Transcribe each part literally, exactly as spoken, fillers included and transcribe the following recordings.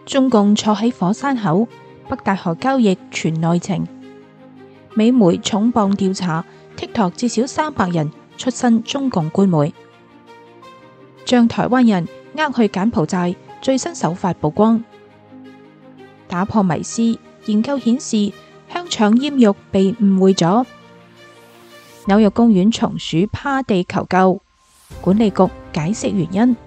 中共坐喺火山口，北戴河交易全內情。美媒重磅調查 ，TikTok 至少三百人出身中共官媒，將台灣人呃去柬埔寨，最新手法曝光，打破迷思。研究顯示，香腸醃肉被誤會咗。紐約公園松鼠趴地求救，管理局解釋原因。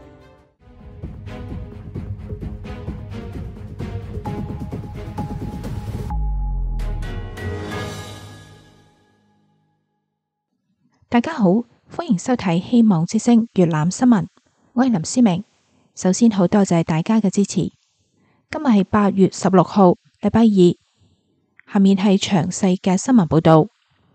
大家好，歡迎收睇希望之聲粵覽新聞，我係林思明。首先好多謝大家嘅支持。今日係八月十六號，禮拜二。下面係詳細嘅新聞報道。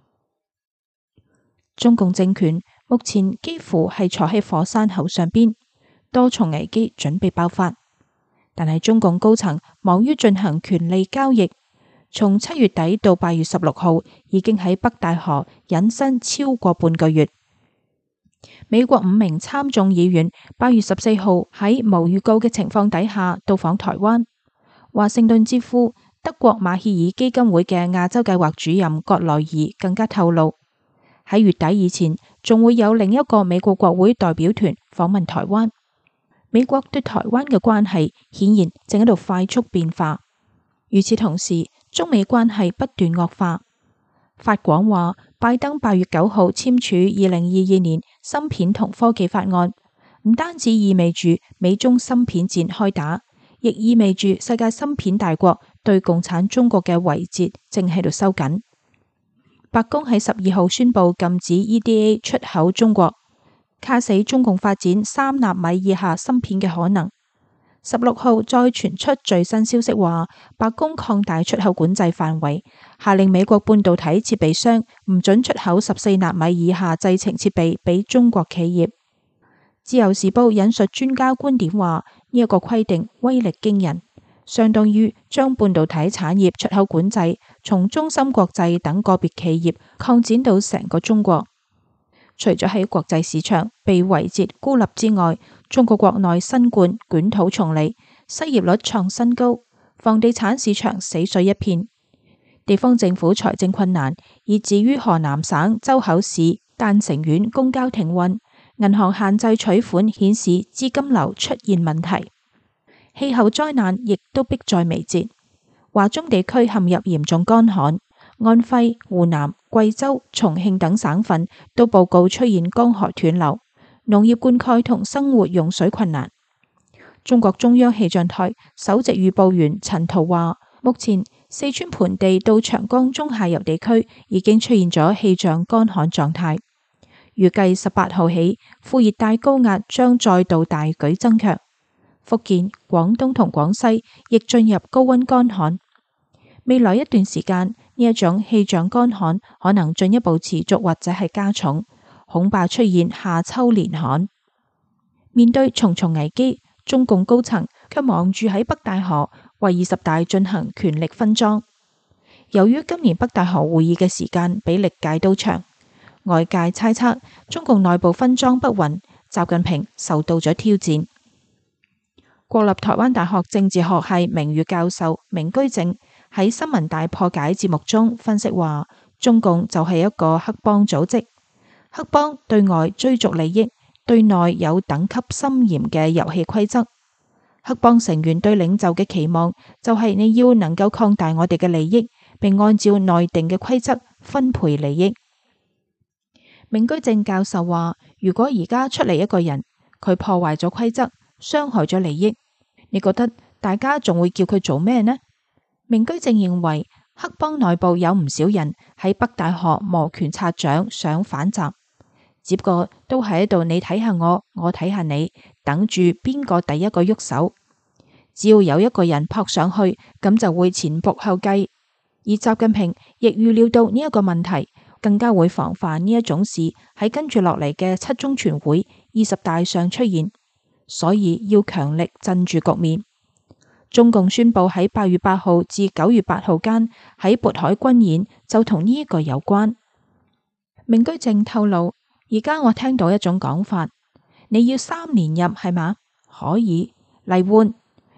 中共政權目前幾乎係坐喺火山口上邊，多重危機準備爆發。但係中共高層忙於進行權力交易，從七月底到八月十六號，已經喺北戴河隱身超過半個月。美國五名參眾議員八月十四號喺無預告嘅情況底下到訪台灣。華盛頓智庫德國馬歇爾基金會嘅亞洲計劃主任葛萊爾更加透露，喺月底以前仲會有另一個美國國會代表團訪問台灣。美國對台灣嘅關係顯然正喺度快速變化。與此同時，中美關係不斷惡化。法廣話，拜登八月九號簽署二零二二年芯片同科技法案，唔單止意味住美中芯片戰開打，亦意味住世界芯片大國對共產中國嘅圍截正喺度收緊。白宮喺十二號宣布禁止 E D A 出口中國，卡死中共發展三納米以下芯片嘅可能。十六號再傳出最新消息話，白宮擴大出口管制範圍，下令美國半導體設備商唔准出口十四納米以下製程設備俾中國企業。自由時報引述專家觀點話，呢一個規定威力驚人，相當於將半導體產業出口管制從中芯國際等個別企業擴展到成個中國。除咗喺國際市場被圍截孤立之外，中國國內新冠捲土重嚟，失業率創新高，房地產市場死水一片，地方政府財政困難，以至於河南省周口市誕城縣公交停運，銀行限制取款，顯示資金流出現問題。氣候災難亦都迫在眉睫，華中地區陷入嚴重乾旱，安徽、湖南、貴州、重慶等省份都報告出現江河斷流，農業灌溉同生活用水困難。中國中央氣象台首席預報員陳濤話，目前四川盆地到長江中下游地區已經出現咗氣象乾旱狀態，預計十八號起副熱帶高壓將再度大舉增強，福建、廣東同廣西亦進入高溫乾旱。未來一段時間，呢一種氣象乾旱可能進一步持續或者係加重，恐怕出現夏秋連旱。面對重重危機，中共高層卻忙住喺北戴河為二十大進行權力分贓。由於今年北戴河會議嘅時間比歷屆都長，外界猜測中共內部分贓不勻，習近平受到咗挑戰。國立台灣大學政治學系名譽教授明居正喺新聞大破解節目中分析話，中共就係一個黑幫組織，黑幫對外追逐利益，對內有等級森嚴嘅遊戲規則。黑幫成員對領袖嘅期望就係你要能夠擴大我哋嘅利益，並按照內定嘅規則分配利益。明居正教授話，如果而家出嚟一個人，佢破壞咗規則，傷害咗利益，你覺得大家仲會叫佢做咩呢？明居正認為，黑幫內部有唔少人喺北戴河摩拳擦掌，想反襲，只不過都係喺度你睇下我，我睇下你，等住邊個第一個喐手。只要有一個人撲上去，咁就會前仆後繼。而習近平亦預料到呢一個問題，更加會防範呢一種事喺跟住落嚟嘅七中全會、二十大上出現，所以要強力鎮住局面。中共宣布喺八月八號至九月八號間喺渤海軍演，就同呢一個有關。明居正透露，而家我聽到一種講法，你要三連任係嘛？可以嚟換，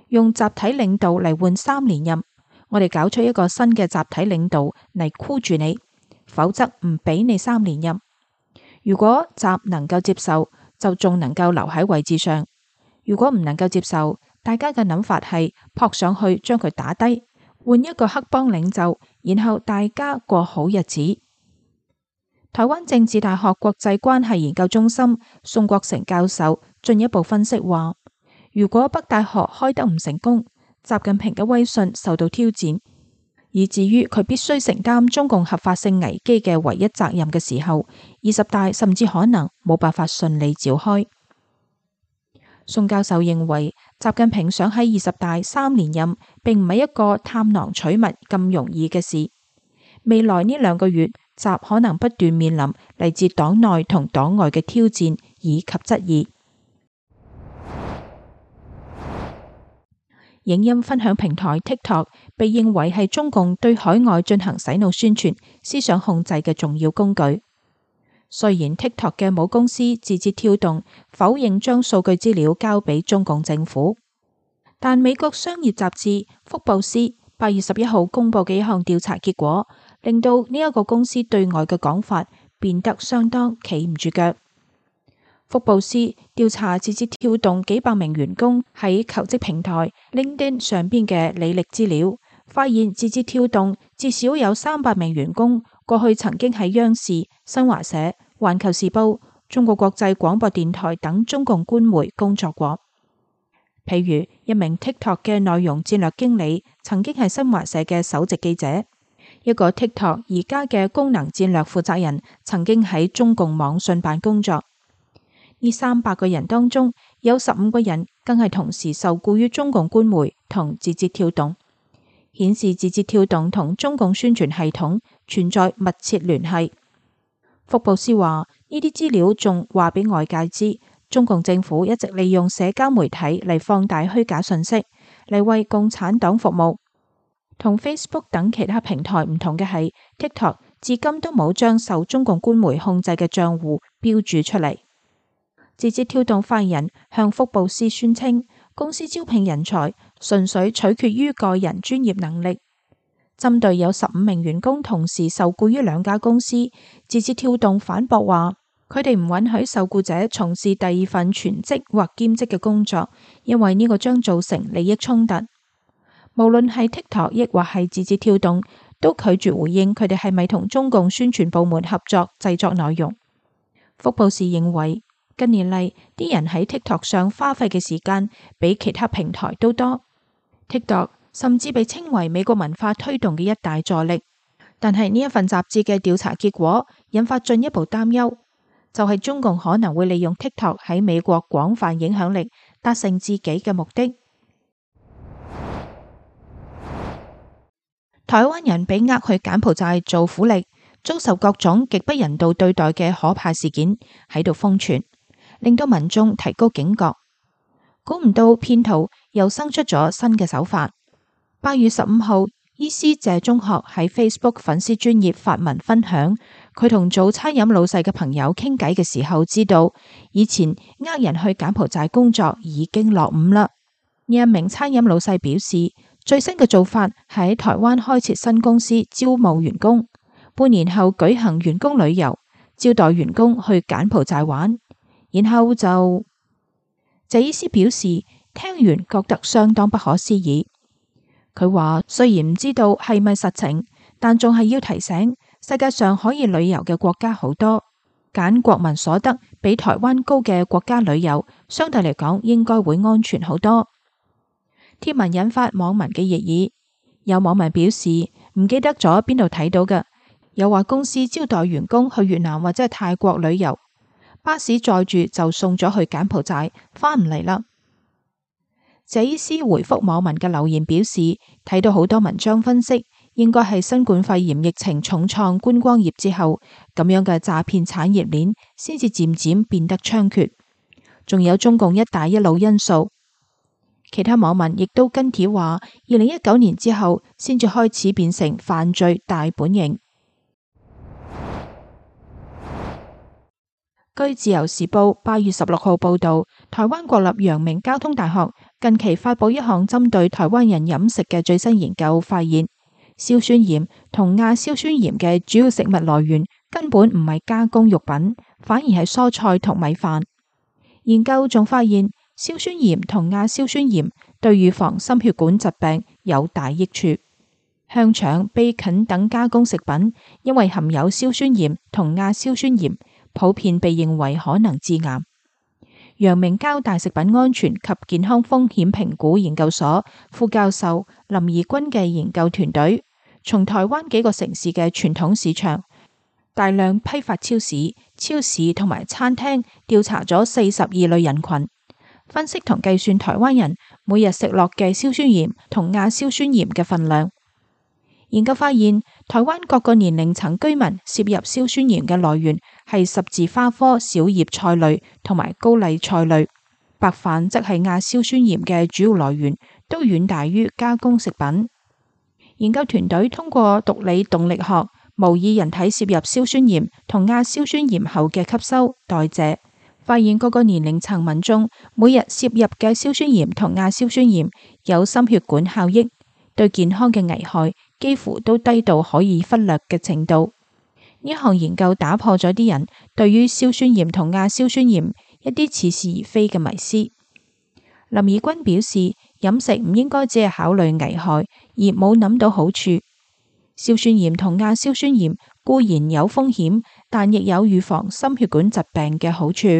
用集體領導嚟換三連任，我哋搞出一個新嘅集體領導嚟箍住你，否則唔俾你三連任。如果習能夠接受，就仲能夠留喺位置上；如果唔能夠接受，大家嘅諗法係撲上去將佢打低，換一個黑幫領袖，然後大家過好日子。台灣政治大學國際關係研究中心宋國成教授進一步分析話，如果北大學開得唔成功，習近平嘅威信受到挑戰，以至於佢必須承擔中共合法性危機嘅唯一責任嘅時候，二十大甚至可能冇辦法順利召開。宋教授認為，習近平想喺二十大三連任，並唔係一個探囊取物咁容易嘅事。未來呢兩個月，習可能不斷面臨嚟自黨內同黨外嘅挑戰以及質疑。影音分享平台 TikTok 被認為係中共對海外進行洗腦宣傳、思想控制嘅重要工具。雖然 TikTok 嘅母公司字節跳動否認將數據資料交俾中共政府，但美國商業雜誌福布斯八月十一號公布嘅一項調查結果，令到呢一個公司對外嘅講法變得相當企唔住腳。福布斯調查字節跳動幾百名員工喺求職平台 LinkedIn 上邊嘅履歷資料，發現字節跳動至少有三百名員工過去曾經喺央視、新華社、環球時報、中國國際廣播電台等中共官媒工作過。譬如一名 TikTok 嘅內容戰略經理曾經係新華社嘅首席記者，一個 TikTok 而家嘅功能戰略負責人曾經喺中共網信辦工作。呢三百個人當中，有十五個人更係同時受僱於中共官媒同字節跳動，顯示字節跳動同中共宣傳系統存在密切聯繫。福布斯話呢啲資料仲話俾外界知，中共政府一直利用社交媒體嚟放大虛假信息，嚟為共產黨服務。同 Facebook 等其他平台唔同嘅係 TikTok 至今都冇將受中共官媒控制嘅賬戶標注出嚟。字節跳動發言人向福布斯宣稱，公司招聘人才純粹取決於個人專業能力。針對有十五名員工同時受僱於兩家公司，字節跳動反駁話，佢哋唔允許受僱者從事第二份全職或兼職嘅工作，因為呢個將造成利益衝突。無論係 TikTok 亦或係字節跳動，都拒絕回應佢哋係咪同中共宣傳部門合作製作內容。福布斯認為，近年嚟啲人喺 TikTok 上花費嘅時間比其他平台都多。TikTok 甚至被稱為美國文化推動嘅一大助力。但係呢一份雜誌嘅調查結果引發進一步擔憂，就係中共可能會利用 TikTok 喺美國廣泛影響力，達成自己嘅目的。台灣人被呃去柬埔寨做苦力，遭受各種極不人道對待嘅可怕事件喺度瘋傳，令到民眾提高警覺。估唔到騙徒又生出咗新嘅手法。八月十五號，醫師謝中學喺 Facebook 粉絲專頁發文分享，佢同做餐飲老細嘅朋友傾偈嘅時候，知道以前呃人去柬埔寨工作已經落伍啦。呢一名餐飲老細表示，最新嘅做法係喺台灣開設新公司招募員工，半年後舉行員工旅遊，招待員工去柬埔寨玩，然後就謝醫師表示，聽完覺得相當不可思議。佢話雖然唔知道係咪實情，但仲係要提醒世界上可以旅遊嘅國家好多，揀國民所得比台灣高嘅國家旅遊，相對嚟講應該會安全好多。貼文引發網民嘅熱議，有網民表示唔記得咗邊度睇到嘅，又話公司招待員工去越南或者係泰國旅遊，巴士載住就送咗去柬埔寨，返唔嚟啦。謝醫師回覆網民嘅留言表示，睇到好多文章分析，應該係新冠肺炎疫情重創觀光業之後，咁樣嘅詐騙產業鏈先至漸漸變得猖獗，仲有中共一帶一路因素。其他網民亦都跟帖話，二零一九年之後先至開始變成犯罪大本營。據自由時報八月十六號報道，台灣國立陽明交通大學近期發佈一項針對台灣人飲食嘅最新研究，發現硝酸鹽同亞硝酸鹽嘅主要食物來源根本唔係加工肉品，反而係蔬菜同米飯。研究仲發現，硝酸鹽同亞硝酸鹽對預防心血管疾病有大益處。香腸、bacon 等加工食品因為含有硝酸鹽同亞硝酸鹽，普遍被認為可能致癌。陽明交大食品安全及健康風險評估研究所副教授林怡君嘅研究團隊，從台灣幾個城市嘅傳統市場、大量批發超市、超市同埋餐廳調查咗四十二類人群，分析同計算台灣人每日食落嘅硝酸鹽同亞硝酸鹽嘅份量。研究發現，台灣各個年齡層居民攝入硝酸鹽嘅來源係十字花科小葉菜類同埋高麗菜類，白飯則係亞硝酸鹽嘅主要來源，都遠大於加工食品。研究團隊通過毒理動力學模擬人體攝入硝酸鹽同亞硝酸鹽後嘅吸收代謝，發現各個年齡層民眾每日攝入嘅硝酸鹽同亞硝酸鹽有心血管效益，對健康嘅危害幾乎都低到可以忽略嘅程度。呢項研究打破咗啲人對於硝酸鹽同亞硝酸鹽一啲似是而非嘅迷思。林怡君表示，飲食唔應該只係考慮危害，而冇諗到好處。硝酸鹽同亞硝酸鹽固然有風險，但亦有預防心血管疾病嘅好處。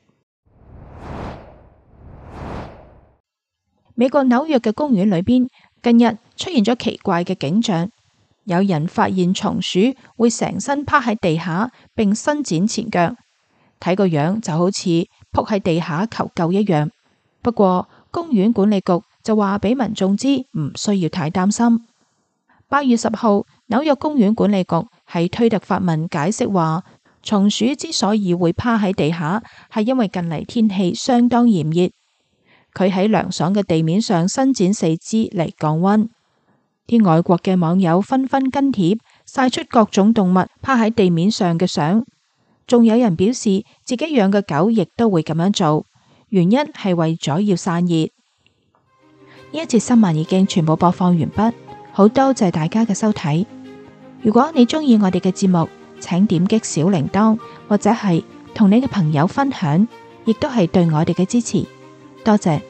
美國紐約嘅公園裏邊，近日出現咗奇怪嘅景象，有人發現松鼠會成身趴喺地下，並伸展前腳，睇個樣就好似仆喺地下求救一樣。不過公園管理局就話俾民眾知唔需要太擔心。八月十號，紐約公園管理局喺推特發文解釋話，松鼠之所以會趴喺地下，係因為近嚟天氣相當炎熱，佢喺涼爽嘅地面上伸展四肢嚟降溫。啲外國嘅網友紛紛跟帖晒出各種動物趴喺地面上嘅相，仲有人表示自己養嘅狗亦都會咁樣做，原因係為咗要散熱。呢一節新聞已經全部播放完畢，好多謝大家嘅收睇。如果你中意我哋嘅節目，請點擊小鈴鐺，或者係同你嘅朋友分享，亦都係對我哋嘅支持。多謝。